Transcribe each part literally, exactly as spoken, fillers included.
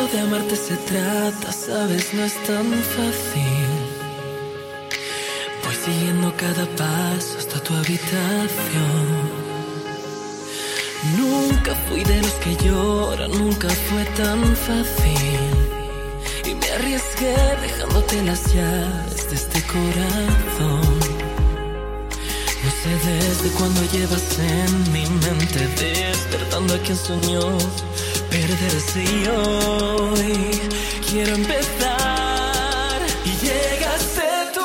de amarte se trata, sabes, no es tan fácil. Voy siguiendo cada paso hasta tu habitación. Nunca fui de los que lloran, nunca fue tan fácil. Y me arriesgué dejándote las llaves de este corazón. No sé desde cuándo llevas en mi mente despertando a quien soñó perderse, y hoy quiero empezar. Y llegaste tú,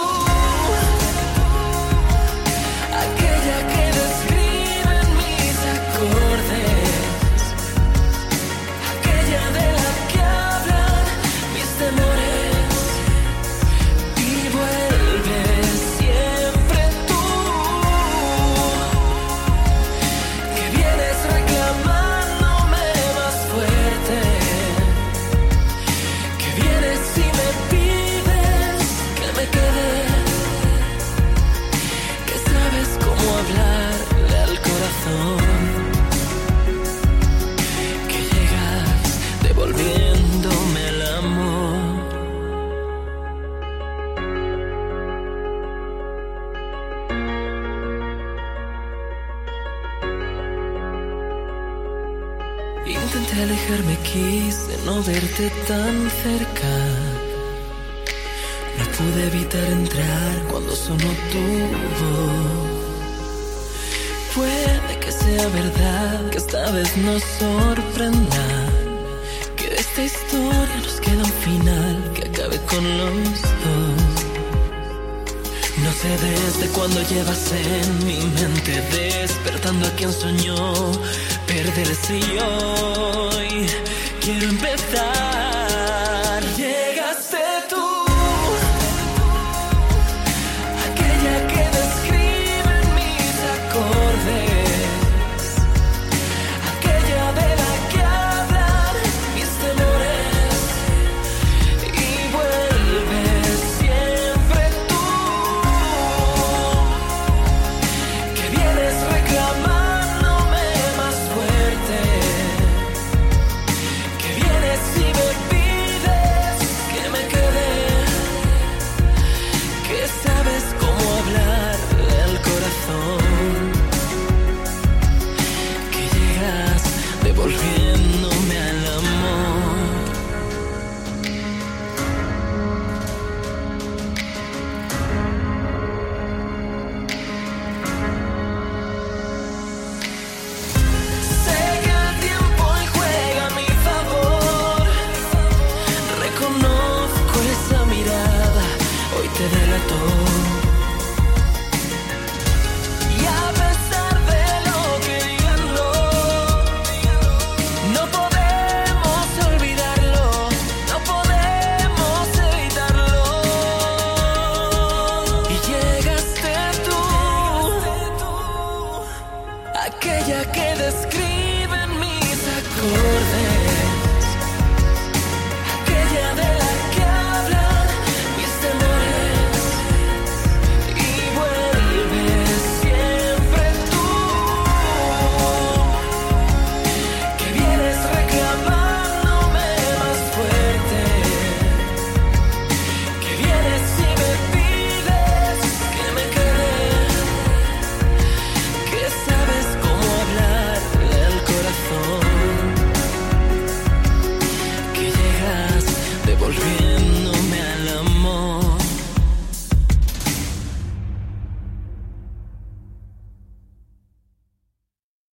aquella que describe mis acordes, aquella de la que hablan mis temores. Y vuelves siempre tú, que vienes reclamándome más fuerte, que vienes y me pides que me quede, que sabes cómo hablarle al corazón, que llegas devolviéndome el amor. Intenté alejarme, quise no verte tan cerca. No pude evitar entrar cuando sonó tu voz. Puede que sea verdad, que esta vez nos sorprenda, que de esta historia nos queda un final que acabe con los dos. No sé desde cuándo llevas en mi mente despertando a quien soñó perderse, y hoy quiero empezar. Llegaste tú, aquella que describe mis acordes, aquella de la que hablan mis temores. Y vuelves siempre tú, que vienes reclamándome más fuerte, que vienes y me pides que me quede, que sabes cómo hablarle al corazón, que llegas devolviéndome al amor. Sé que el tiempo hoy juega a mi favor. Reconozco esa mirada, hoy te delató.